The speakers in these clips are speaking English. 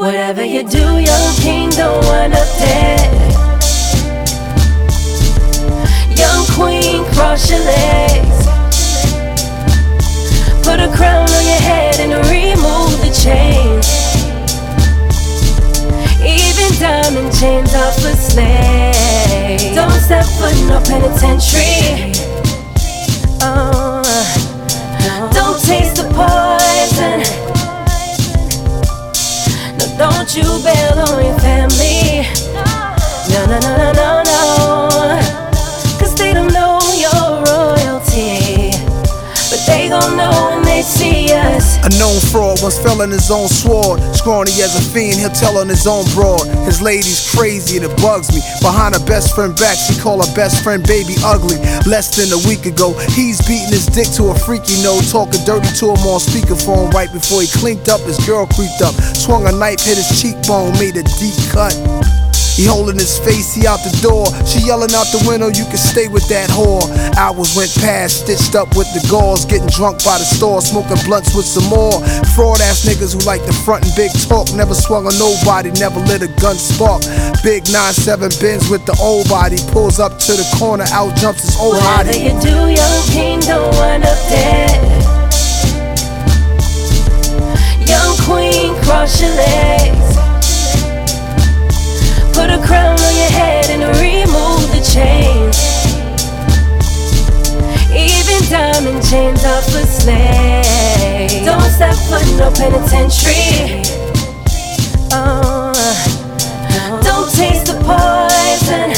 Whatever you do, young king, don't wind up dead. Young queen, cross your legs. Put a crown on your head and remove the chains. Even diamond chains are for slaves. Don't step foot in no penitentiary. Don't taste the poison. No, don't you bail on your family. No, no, no, no, no, no. Cause they don't know your royalty, but they gon' know when they see us. A known fraud once fell in his own sword. Scrawny as a fiend, he'll tell on his own broad. His lady's crazy and it bugs me. Behind her best friend back, she call her best friend baby ugly. Less than a week ago, he's beating his dick to a freaky note, talking dirty to him on speakerphone. Right before he clinked up, his girl creeped up, swung a knife, hit his cheekbone, made a deep cut. He holding his face, he out the door. She yelling out the window, you can stay with that whore. Hours went past, stitched up with the gauze, getting drunk by the store, smoking blunts with some more. Fraud ass niggas who like the front and big talk. Never swung on nobody, never lit a gun spark. Big 9-7 Benz with the old body, pulls up to the corner, out jumps his old body. Whatever you do, young king, don't wind up dead. Young queen, cross your legs. Put a crown on your head and remove the chains. Even diamond chains are for slaves. Don't step foot in no penitentiary. Don't taste the poison.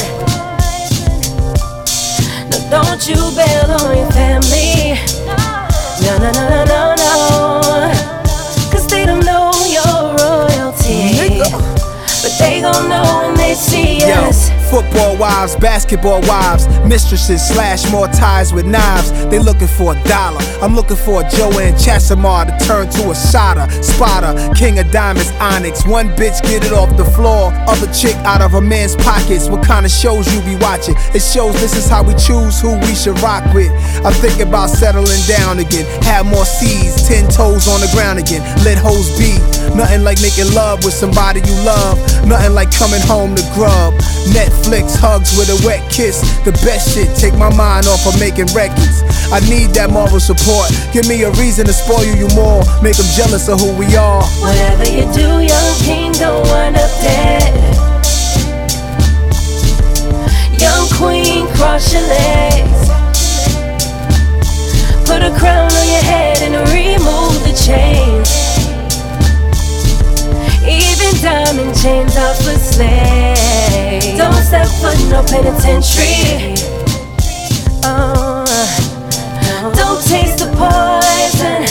No, don't you bail on your family. No, no, no, no, no, no. Cause they don't know your royalty, but they gon' know when they see us. Football wives, basketball wives, mistresses slash more ties with knives. They looking for $1. I'm looking for a Joanne Chassamar to turn to a shotter, spotter, king of diamonds, onyx. One bitch get it off the floor, other chick out of a man's pockets. What kind of shows you be watching? It shows this is how we choose who we should rock with. I'm thinking about settling down again, have more C's, 10 toes on the ground again. Let hoes be. Nothing like making love with somebody you love. Nothing like coming home to grub. Netflix hugs with a wet kiss. The best shit, take my mind off of making records. I need that moral support. Give me a reason to spoil you more. Make them jealous of who we are. Whatever you do, young king, don't wind up dead. Young queen, cross your legs. Put a crown on your head and remove the chains. Even diamond chains are for slaves. Don't step foot in no penitentiary. Don't taste the poison.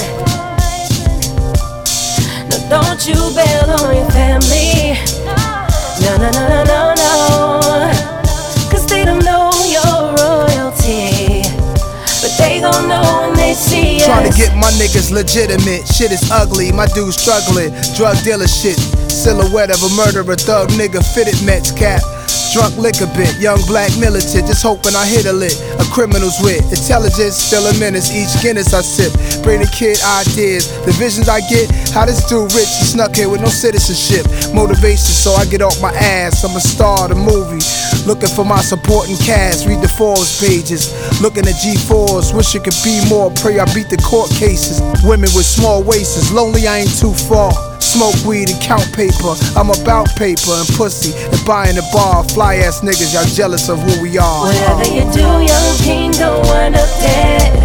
No, don't you bail on your family. No, no, no, no, no, no. Cause they don't know your royalty, but they gon' know when they see us. Trying to get my niggas legitimate. Shit is ugly, my dude's struggling. Drug dealer shit. Silhouette of a murderer, thug nigga, fitted Mets cap. Drunk liquor bit, young black militant, just hoping I hit a lick. A criminal's wit, intelligence, still a menace. Each Guinness I sip, bring the kid ideas. The visions I get, how this dude rich, he snuck here with no citizenship. Motivation, so I get off my ass. I'm a star of the movie, looking for my supporting cast. Read the Forbes pages, looking at G4s. Wish it could be more, pray I beat the court cases. Women with small waists, lonely I ain't too far. Smoke weed and count paper. I'm about paper and pussy and buying a bar. Fly ass niggas, y'all jealous of who we are. Whatever you do, young king, don't wind up dead.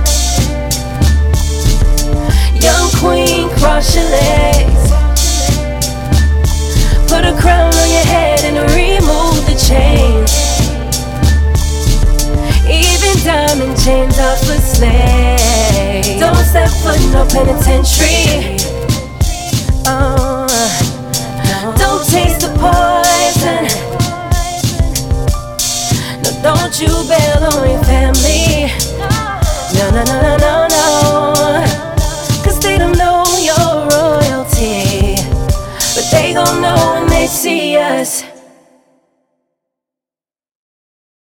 Young queen, cross your legs. Put a crown on your head and remove the chains. Even diamond chains are for slaves. Don't step foot in no penitentiary. Don't taste the poison. No, don't you bail on your family.